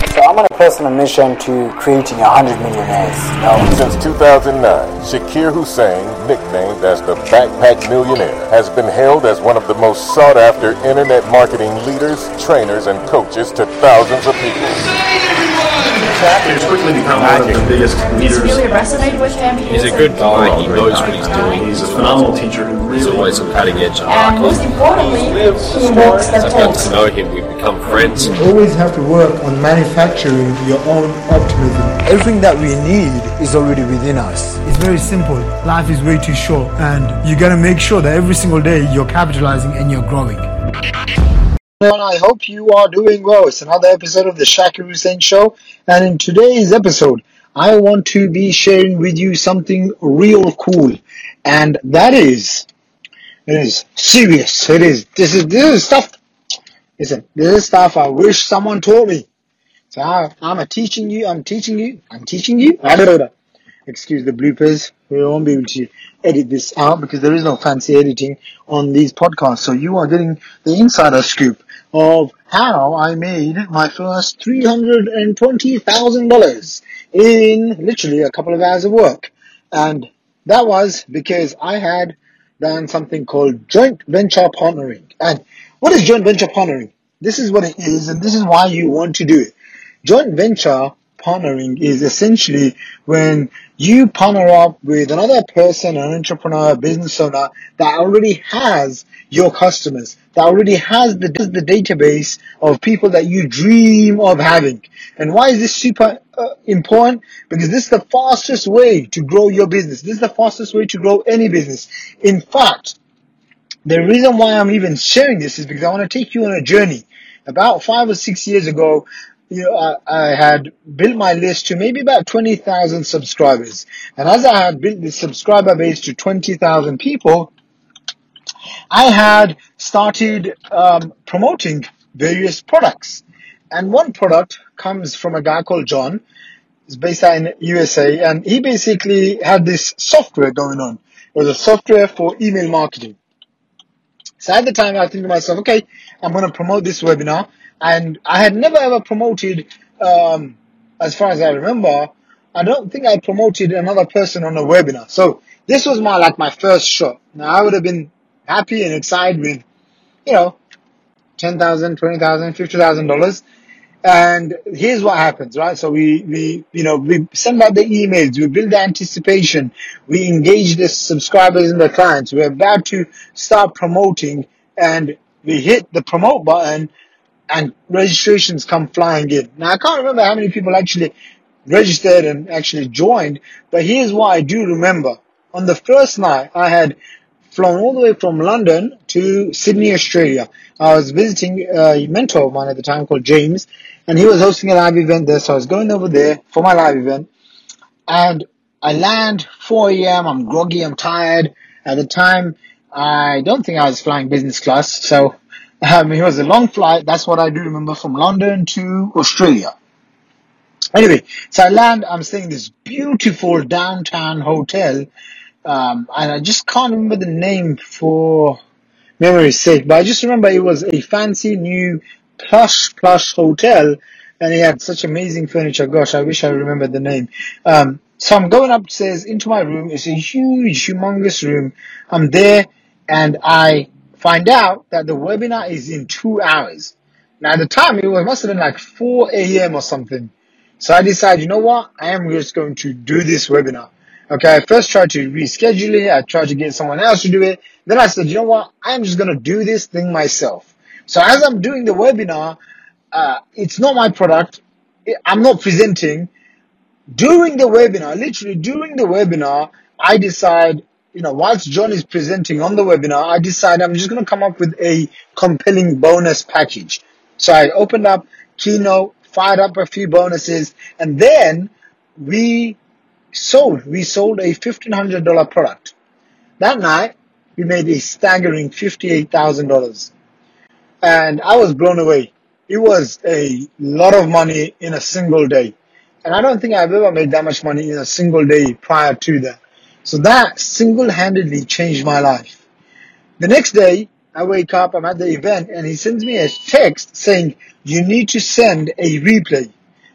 So I'm on a personal mission to creating 100 millionaires. Since 2009, Shakir Hussain, nicknamed as the Backpack Millionaire, has been hailed as one of the most sought-after internet marketing leaders, trainers, and coaches to thousands of people. He's quickly become one of the biggest leaders. Really resonate with him. He's a good guy. He knows what he's doing. He's a phenomenal teacher who He's really always on cutting edge. And most importantly, he works the I've got to know him. We've become friends. You always have to work on manufacturing your own optimism. Everything that we need is already within us. It's very simple. Life is way too short, and you gotta make sure that every single day you're capitalizing and you're growing. And I hope you are doing well. It's another episode of the Shakir Hussain Show, and in today's episode, I want to be sharing with you something real cool, and that is, it is serious. It is. This is stuff. Listen, this is stuff I wish someone taught me. So I'm teaching you. I don't know. Excuse the bloopers. We won't be able to edit this out because there is no fancy editing on these podcasts. So you are getting the insider scoop of how I made my first $320,000 in literally a couple of hours of work. And that was because I had done something called joint venture partnering. And what is joint venture partnering? This is what it is, and this is why you want to do it. Joint venture partnering is essentially when you partner up with another person, an entrepreneur, a business owner that already has your customers, that already has the database of people that you dream of having. And why is this super important? Because this is the fastest way to grow your business. This is the fastest way to grow any business. In fact, the reason why I'm even sharing this is because I want to take you on a journey. About 5 or 6 years ago, I had built my list to maybe about 20,000 subscribers. And as I had built the subscriber base to 20,000 people, I had started promoting various products. And one product comes from a guy called John. He's based out in USA. And he basically had this software going on. It was a software for email marketing. So at the time, I think to myself, okay, I'm going to promote this webinar. And I had never ever promoted, as far as I remember, I don't think I promoted another person on a webinar. So this was my first shot. Now I would have been happy and excited with, $10,000, $20,000, $50,000. And here's what happens, right? So we send out the emails, we build the anticipation, we engage the subscribers and the clients. We're about to start promoting, and we hit the promote button, and registrations come flying in. Now I can't remember how many people actually registered and actually joined, but here's what I do remember. On the first night, I had flown all the way from London to Sydney, Australia. I was visiting a mentor of mine at the time called James, and he was hosting a live event there, so I was going over there for my live event. And I land 4 a.m., I'm groggy, I'm tired. At the time, I don't think I was flying business class, so it was a long flight. That's what I do remember, from London to Australia. Anyway, so I land, I'm staying in this beautiful downtown hotel, and I just can't remember the name for memory's sake, but I just remember it was a fancy new plush hotel, and it had such amazing furniture. Gosh, I wish I remembered the name. So I'm going upstairs into my room. It's a huge, humongous room. I'm there, and I find out that the webinar is in 2 hours. Now at the time, must have been 4 a.m. or something. So I decided, you know what? I am just going to do this webinar. Okay, I first tried to reschedule it. I tried to get someone else to do it. Then I said, you know what? I'm just going to do this thing myself. So as I'm doing the webinar, it's not my product. I'm not presenting. During the webinar, I decide, whilst John is presenting on the webinar, I decide I'm just going to come up with a compelling bonus package. So I opened up Keynote, fired up a few bonuses, and then we sold a $1,500 product. That night, we made a staggering $58,000. And I was blown away. It was a lot of money in a single day. And I don't think I've ever made that much money in a single day prior to that. So that single-handedly changed my life. The next day, I wake up, I'm at the event, and he sends me a text saying, you need to send a replay.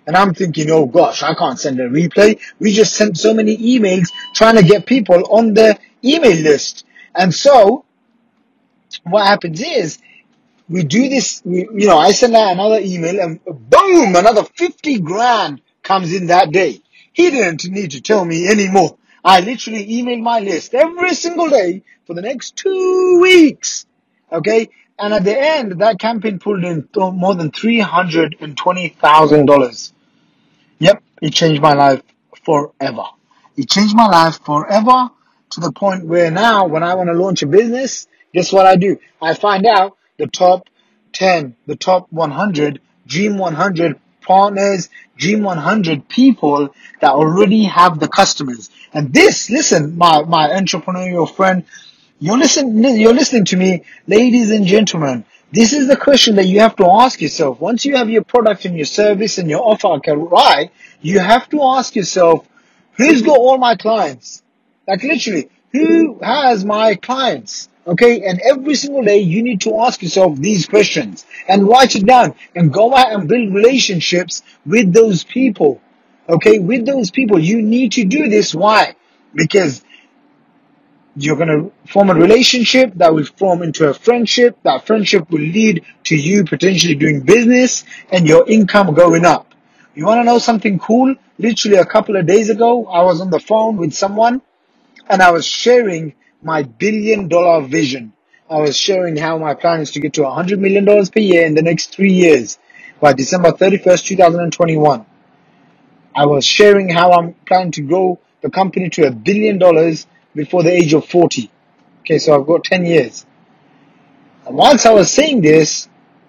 And I'm thinking, oh gosh, I can't send a replay. We just sent so many emails trying to get people on the email list. And so what happens is we do this, I send out another email and boom, another 50 grand comes in that day. He didn't need to tell me anymore. I literally emailed my list every single day for the next 2 weeks. Okay. And at the end, that campaign pulled in more than $320,000. Yep, it changed my life forever. It changed my life forever to the point where now when I want to launch a business, guess what I do? I find out the top 10, the top 100, Dream 100 partners, Dream 100 people that already have the customers. And this, listen, my entrepreneurial friend, you're listening to me, ladies and gentlemen. This is the question that you have to ask yourself. Once you have your product and your service and your offer right, you have to ask yourself, who's got all my clients? Like literally, who has my clients? Okay, and every single day you need to ask yourself these questions and write it down and go out and build relationships with those people. Okay, with those people, you need to do this. Why? Because you're going to form a relationship that will form into a friendship. That friendship will lead to you potentially doing business and your income going up. You want to know something cool? Literally a couple of days ago, I was on the phone with someone and I was sharing my $1 billion vision. I was sharing how my plan is to get to $100 million per year in the next 3 years by December 31st, 2021. I was sharing how I'm planning to grow the company to $1 billion before the age of 40. Okay, so I've got 10 years. And once I was saying this,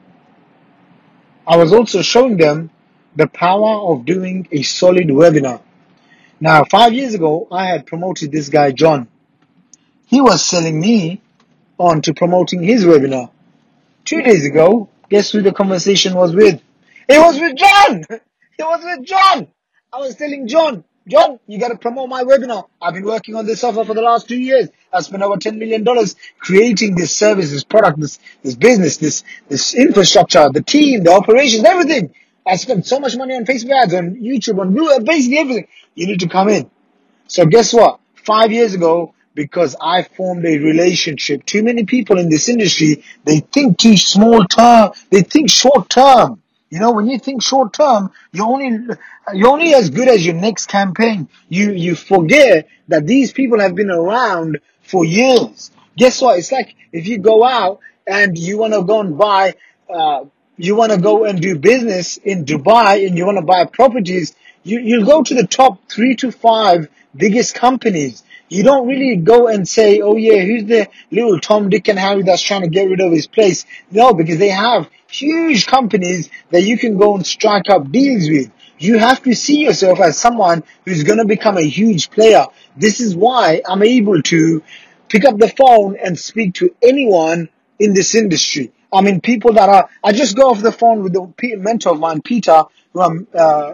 I was also showing them the power of doing a solid webinar. Now, 5 years ago, I had promoted this guy, John. He was selling me on to promoting his webinar. 2 days ago, guess who the conversation was with? It was with John! It was with John! I was telling John, you got to promote my webinar. I've been working on this offer for the last 2 years. I spent over $10 million creating this service, this product, this business, this infrastructure, the team, the operations, everything. I spent so much money on Facebook ads, on YouTube, on Google, basically everything. You need to come in. So guess what? 5 years ago, because I formed a relationship, too many people in this industry, they think too small term. They think short term. You know, when you think short term, you're only as good as your next campaign. You forget that these people have been around for years. Guess what? It's like if you go out and you want to go and buy, you want to go and do business in Dubai and you want to buy properties, you'll go to the top 3 to 5 biggest companies. You don't really go and say, oh yeah, who's the little Tom, Dick and Harry that's trying to get rid of his place? No, because they have huge companies that you can go and strike up deals with. You have to see yourself as someone who's going to become a huge player. This is why I'm able to pick up the phone and speak to anyone in this industry. I mean, people that I just go off the phone with the mentor of mine, Peter, who I'm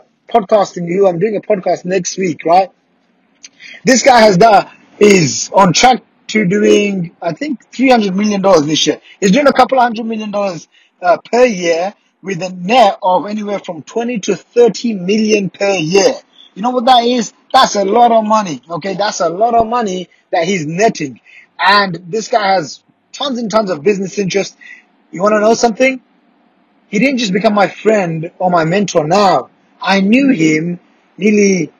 I'm doing a podcast next week, right? This guy is on track to doing, I think, $300 million this year. He's doing a couple of $100 million per year with a net of anywhere from 20 to 30 million per year. You know what that is? That's a lot of money. Okay, that's a lot of money that he's netting. And this guy has tons and tons of business interest. You want to know something? He didn't just become my friend or my mentor now. I knew him nearly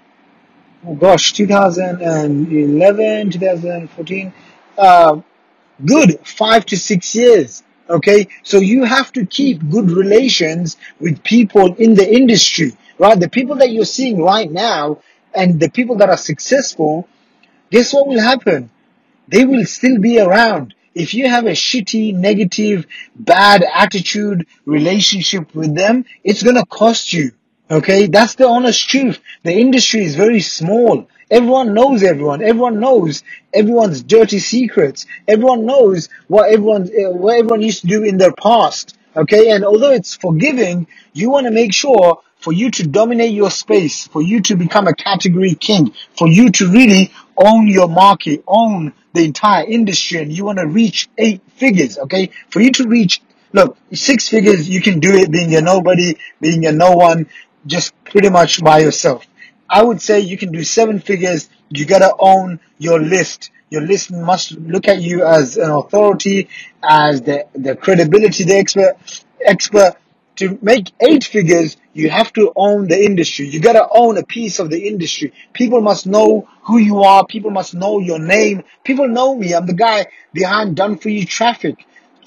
2011, 2014, good 5 to 6 years. Okay, so you have to keep good relations with people in the industry, right? The people that you're seeing right now and the people that are successful, guess what will happen? They will still be around. If you have a shitty, negative, bad attitude relationship with them, it's going to cost you. Okay, that's the honest truth. The industry is very small. Everyone knows everyone. Everyone knows everyone's dirty secrets. Everyone knows what everyone used to do in their past. Okay, and although it's forgiving, you want to make sure for you to dominate your space, for you to become a category king, for you to really own your market, own the entire industry, and you want to reach 8 figures. Okay, for you to reach, look, 6 figures, you can do it being a nobody, being a no one. just pretty much by yourself. I would say you can do 7 figures. You gotta own your list. Your list must look at you as an authority, as the credibility, the expert. To make 8 figures, you have to own the industry. You gotta own a piece of the industry. People must know who you are. People must know your name. People know me. I'm the guy behind Done For You Traffic,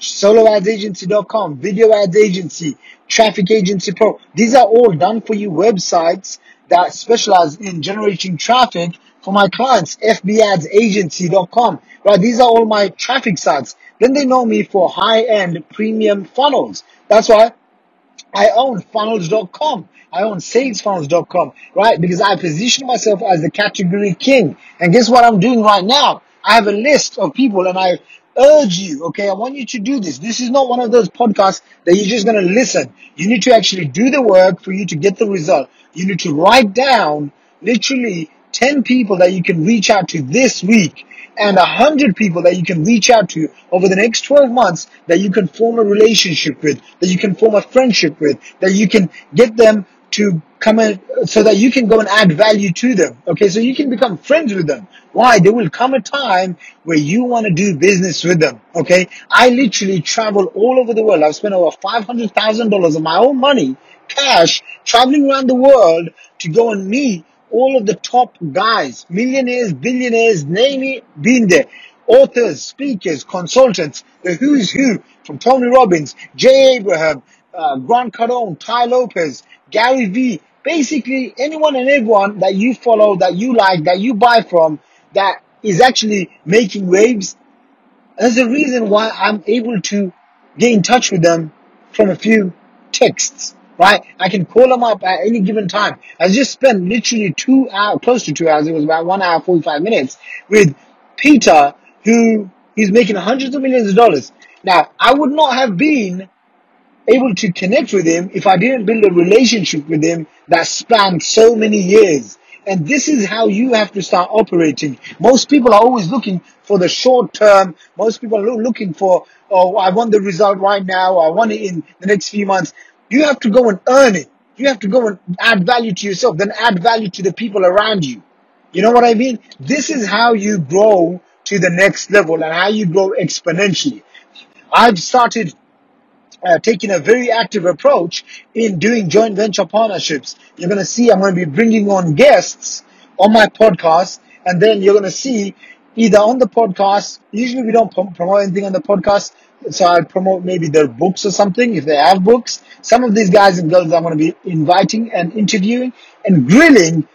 soloadsagency.com, video ads agency, traffic agency pro. These are all done for you websites that specialize in generating traffic for my clients. fbadsagency.com, right? These are all my traffic sites. Then they know me for high-end premium funnels. That's why I own funnels.com. I own salesfunnels.com, right? Because I position myself as the category king. And guess what I'm doing right now? I have a list of people and I urge you, okay, I want you to do this. This is not one of those podcasts that you're just going to listen. You need to actually do the work for you to get the result. You need to write down literally 10 people that you can reach out to this week and 100 people that you can reach out to over the next 12 months that you can form a relationship with, that you can form a friendship with, that you can get them to come in so that you can go and add value to them. Okay, so you can become friends with them. Why? There will come a time where you want to do business with them. Okay, I literally travel all over the world. I've spent over $500,000 of my own money, cash, traveling around the world to go and meet all of the top guys, millionaires, billionaires, name it, been there. Authors, speakers, consultants, the who's who, from Tony Robbins, Jay Abraham, Grant Cardone, Ty Lopez, Gary Vee, basically anyone and everyone that you follow, that you like, that you buy from, that is actually making waves. There's a reason why I'm able to get in touch with them from a few texts, right? I can call them up at any given time. I just spent literally 2 hours, close to 2 hours, it was about 1 hour, 45 minutes with Peter, who is making hundreds of millions of dollars. Now, I would not have been able to connect with him if I didn't build a relationship with him that spanned so many years. And this is how you have to start operating. Most people are always looking for the short term. Most people are looking for, oh, I want the result right now. I want it in the next few months. You have to go and earn it. You have to go and add value to yourself, then add value to the people around you. You know what I mean? This is how you grow to the next level and how you grow exponentially. I've started taking a very active approach in doing joint venture partnerships. You're going to see I'm going to be bringing on guests on my podcast, and then you're going to see either on the podcast, usually we don't promote anything on the podcast, so I promote maybe their books or something, if they have books. Some of these guys and girls I'm going to be inviting and interviewing and grilling.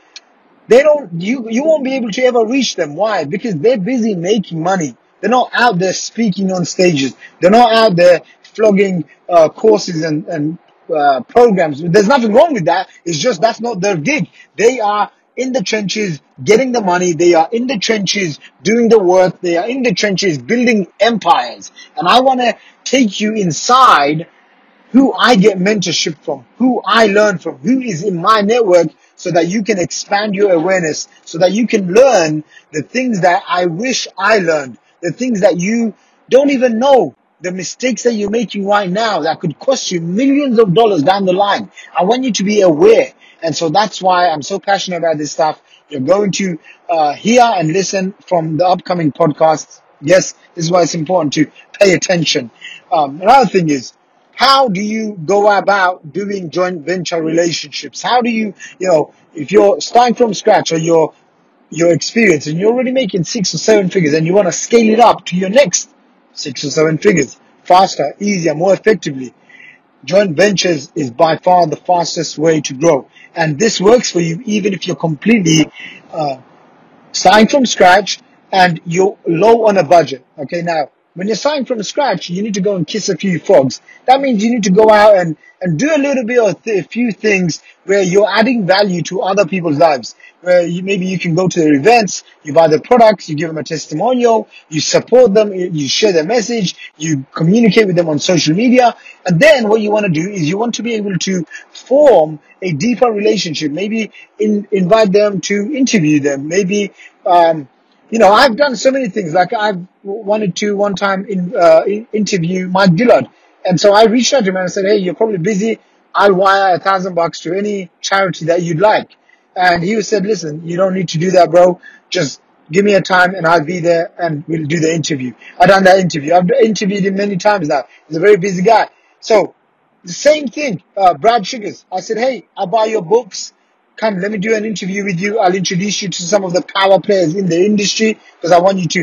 You won't be able to ever reach them. Why? Because they're busy making money. They're not out there speaking on stages. They're not out there flogging courses and programs. There's nothing wrong with that. It's just that's not their gig. They are in the trenches getting the money. They are in the trenches doing the work. They are in the trenches building empires. And I want to take you inside who I get mentorship from, who I learn from, who is in my network, so that you can expand your awareness, so that you can learn the things that I wish I learned, the things that you don't even know, the mistakes that you're making right now that could cost you millions of dollars down the line. I want you to be aware. And so that's why I'm so passionate about this stuff. You're going to hear and listen from the upcoming podcasts. Yes, this is why it's important to pay attention. Another thing is, how do you go about doing joint venture relationships? How do you if you're starting from scratch or your experience and you're already making 6 or 7 figures and you want to scale it up to your next 6 or 7 figures faster, easier, more effectively, joint ventures is by far the fastest way to grow. And this works for you even if you're completely starting from scratch and you're low on a budget. Okay, now, when you're starting from scratch, you need to go and kiss a few frogs. That means you need to go out and do a little bit of a few things where you're adding value to other people's lives. Where maybe you can go to their events, you buy their products, you give them a testimonial, you support them, you share their message, you communicate with them on social media. And then what you want to do is you want to be able to form a deeper relationship. Maybe invite them to interview them. Maybe, I've done so many things. Like I've wanted to one time interview Mike Dillard. And so I reached out to him and I said, hey, you're probably busy. I'll wire $1,000 to any charity that you'd like. And he said, listen, you don't need to do that, bro. Just give me a time and I'll be there and we'll do the interview. I've done that interview. I've interviewed him many times now. He's a very busy guy. So the same thing, Brad Sugars. I said, hey, I'll buy your books. Come, let me do an interview with you. I'll introduce you to some of the power players in the industry because I want you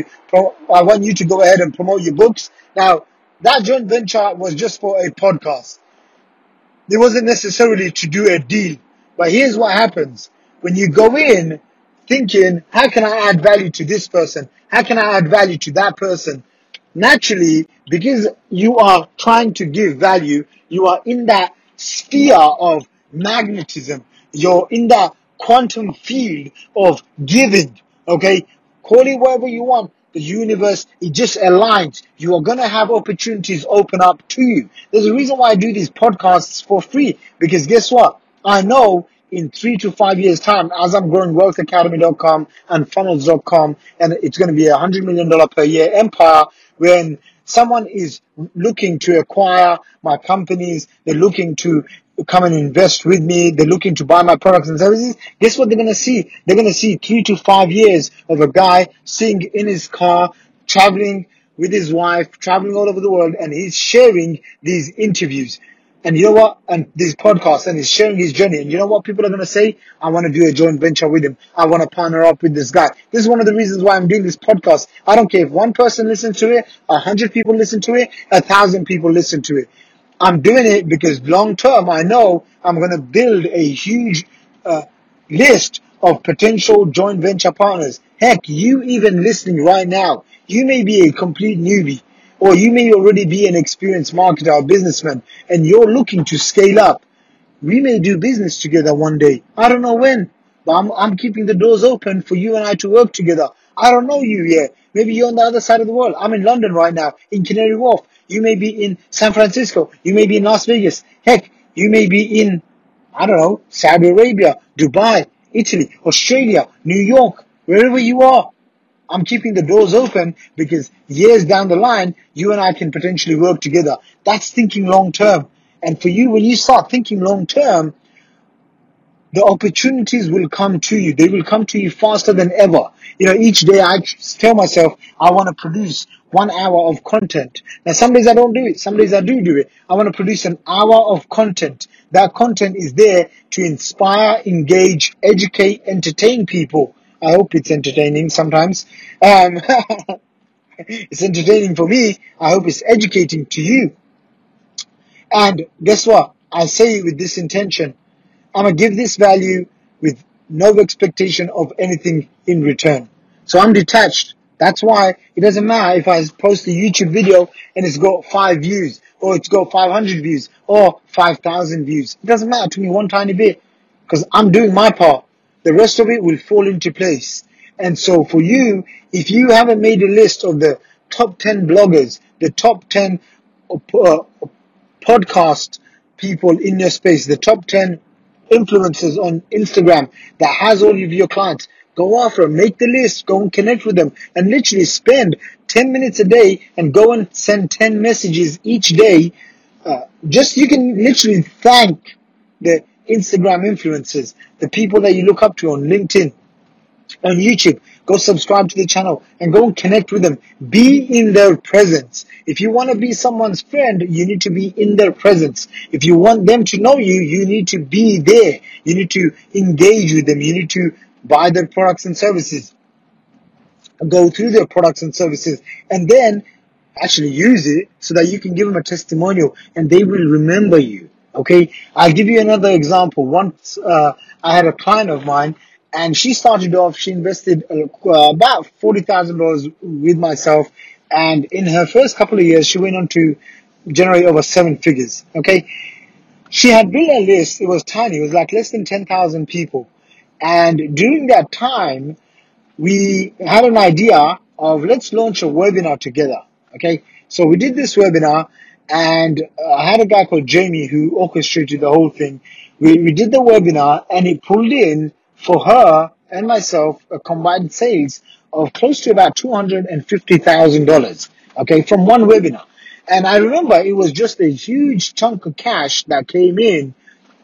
to go ahead and promote your books. Now, that joint venture was just for a podcast. It wasn't necessarily to do a deal. But here's what happens. When you go in thinking, how can I add value to this person? How can I add value to that person? Naturally, because you are trying to give value, you are in that sphere of magnetism. You're in that quantum field of giving. Okay? Call it whatever you want. The universe, it just aligns. You are going to have opportunities open up to you. There's a reason why I do these podcasts for free. Because guess what? I know in 3 to 5 years time, as I'm growing wealthacademy.com and funnels.com, and it's going to be $100 million per year empire, when someone is looking to acquire my companies, they're looking to come and invest with me, they're looking to buy my products and services, guess what they're going to see? They're going to see 3 to 5 years of a guy sitting in his car, traveling with his wife, traveling all over the world, and he's sharing these interviews. And you know what? And these podcasts, and he's sharing his journey. And you know what people are going to say? I want to do a joint venture with him. I want to partner up with this guy. This is one of the reasons why I'm doing this podcast. I don't care if one person listens to it, 100 people listen to it, 1,000 people listen to it. I'm doing it because long term, I know I'm going to build a huge list of potential joint venture partners. Heck, you even listening right now, you may be a complete newbie, or you may already be an experienced marketer or businessman, and you're looking to scale up. We may do business together one day. I don't know when, but I'm keeping the doors open for you and I to work together. I don't know you yet. Maybe you're on the other side of the world. I'm in London right now, in Canary Wharf. You may be in San Francisco. You may be in Las Vegas. Heck, you may be in, I don't know, Saudi Arabia, Dubai, Italy, Australia, New York, wherever you are. I'm keeping the doors open because years down the line, you and I can potentially work together. That's thinking long term. And for you, when you start thinking long term, the opportunities will come to you. They will come to you faster than ever. You know, each day I tell myself I want to produce 1 hour of content. Now, some days I don't do it. Some days I do it. I want to produce an hour of content. That content is there to inspire, engage, educate, entertain people. I hope it's entertaining sometimes. It's entertaining for me. I hope it's educating to you. And guess what? I say it with this intention. I'm going to give this value with no expectation of anything in return. So I'm detached. That's why it doesn't matter if I post a YouTube video and it's got 5 views, or it's got 500 views, or 5,000 views. It doesn't matter to me one tiny bit, because I'm doing my part. The rest of it will fall into place. And so for you, if you haven't made a list of the top 10 bloggers, the top 10 podcast people in your space, the top 10 influencers on Instagram that has all of your clients, go after them, make the list, go and connect with them, and literally spend 10 minutes a day and go and send 10 messages each day. You can literally thank the Instagram influencers, the people that you look up to on LinkedIn, on YouTube. Go subscribe to the channel and go and connect with them. Be in their presence. If you want to be someone's friend, you need to be in their presence. If you want them to know you, you need to be there. You need to engage with them. You need to buy their products and services. Go through their products and services, and then actually use it so that you can give them a testimonial and they will remember you. Okay, I'll give you another example. Once I had a client of mine, and she started off, she invested about $40,000 with myself, and in her first couple of years, she went on to generate over 7 figures. Okay, she had built a list. It was tiny. It was like less than 10,000 people, and during that time, we had an idea of let's launch a webinar together. Okay, so we did this webinar, and I had a guy called Jamie who orchestrated the whole thing. We did the webinar, and it pulled in for her and myself a combined sales of close to about $250,000. Okay, from one webinar. And I remember it was just a huge chunk of cash that came in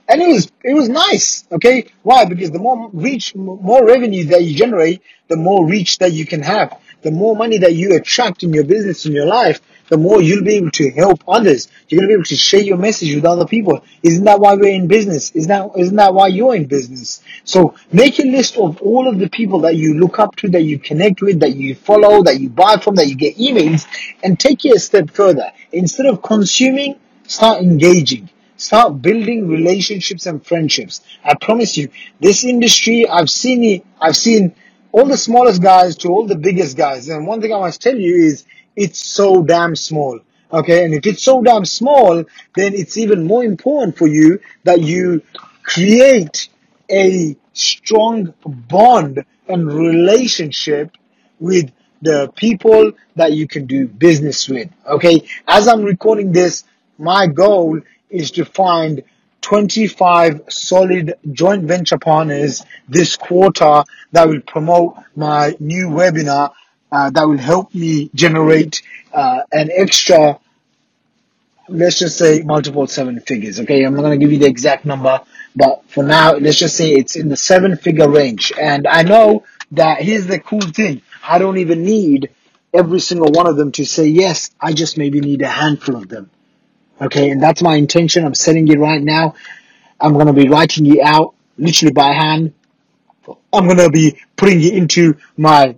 And it was nice, okay? Why? Because the more more revenue that you generate, the more reach that you can have. The more money that you attract in your business, in your life, the more you'll be able to help others. You're going to be able to share your message with other people. Isn't that why we're in business? Isn't that why you're in business? So make a list of all of the people that you look up to, that you connect with, that you follow, that you buy from, that you get emails, and take it a step further. Instead of consuming, start engaging. Start building relationships and friendships. I promise you, this industry, I've seen all the smallest guys to all the biggest guys. And one thing I must tell you is it's so damn small. Okay. And if it's so damn small, then it's even more important for you that you create a strong bond and relationship with the people that you can do business with. Okay. As I'm recording this, my goal is to find 25 solid joint venture partners this quarter that will promote my new webinar that will help me generate an extra, let's just say, multiple 7 figures. Okay, I'm not going to give you the exact number, but for now, let's just say it's in the 7-figure range. And I know that here's the cool thing. I don't even need every single one of them to say yes. I just maybe need a handful of them. Okay, and that's my intention. I'm setting it right now. I'm going to be writing it out literally by hand. I'm going to be putting it into my,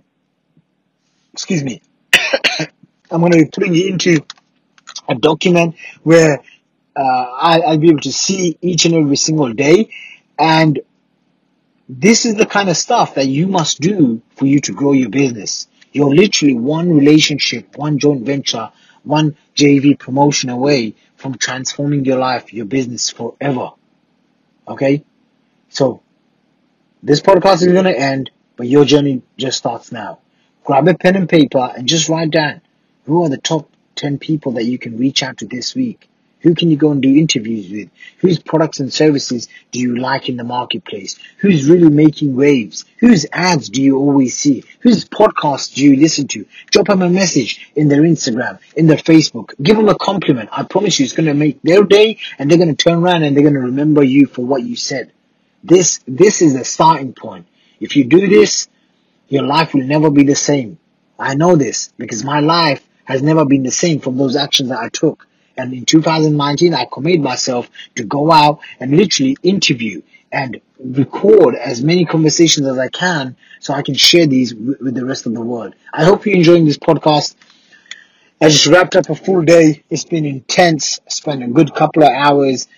I'm going to be putting it into a document where I'll be able to see each and every single day. And this is the kind of stuff that you must do for you to grow your business. You're literally one relationship, one joint venture, one JV promotion away from transforming your life, your business forever. Okay? So, this podcast is going to end, but your journey just starts now. Grab a pen and paper and just write down who are the top 10 people that you can reach out to this week. Who can you go and do interviews with? Whose products and services do you like in the marketplace? Who's really making waves? Whose ads do you always see? Whose podcasts do you listen to? Drop them a message in their Instagram, in their Facebook. Give them a compliment. I promise you it's going to make their day, and they're going to turn around and they're going to remember you for what you said. This is the starting point. If you do this, your life will never be the same. I know this because my life has never been the same from those actions that I took. And in 2019, I committed myself to go out and literally interview and record as many conversations as I can so I can share these with the rest of the world. I hope you're enjoying this podcast. I just wrapped up a full day. It's been intense. I spent a good couple of hours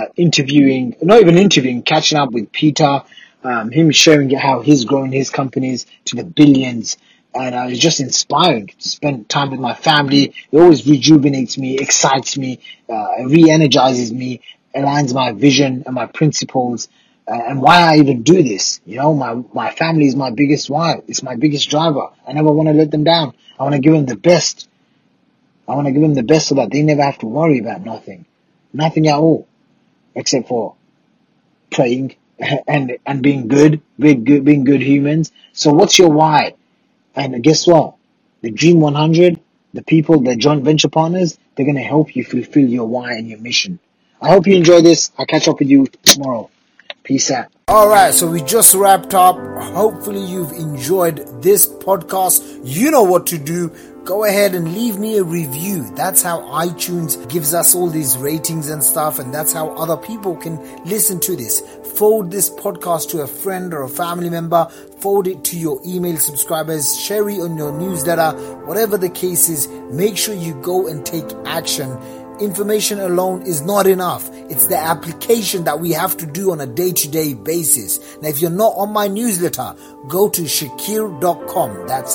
catching up with Peter, him sharing how he's growing his companies to the billions. And it's just inspiring to spend time with my family. It always rejuvenates me, excites me, re-energizes me, aligns my vision and my principles, and why I even do this. You know, my family is my biggest why. It's my biggest driver. I never want to let them down. I want to give them the best. I want to give them the best so that they never have to worry about nothing. Nothing at all. Except for praying and being good, being good humans. So what's your why? And guess what? The Dream 100, the people, the joint venture partners, they're going to help you fulfill your why and your mission. I hope you enjoy this. I'll catch up with you tomorrow. Peace out. Alright, so we just wrapped up. Hopefully you've enjoyed this podcast. You know what to do. Go ahead and leave me a review. That's how iTunes gives us all these ratings and stuff, and that's how other people can listen to this. Forward this podcast to a friend or a family member. Forward it to your email subscribers. Share it on your newsletter. Whatever the case is, make sure you go and take action. Information alone is not enough. It's the application that we have to do on a day-to-day basis. Now, if you're not on my newsletter, go to shakir.com. That's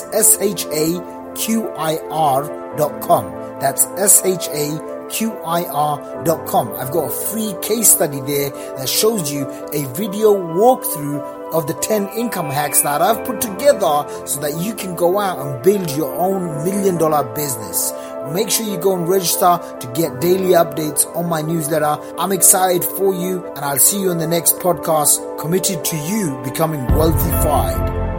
SHAQIR.com. That's SHAQIR.com. I've got a free case study there that shows you a video walkthrough of the 10 income hacks that I've put together so that you can go out and build your own $1 million business. Make sure you go and register to get daily updates on my newsletter. I'm excited for you, and I'll see you in the next podcast, committed to you becoming wealthified.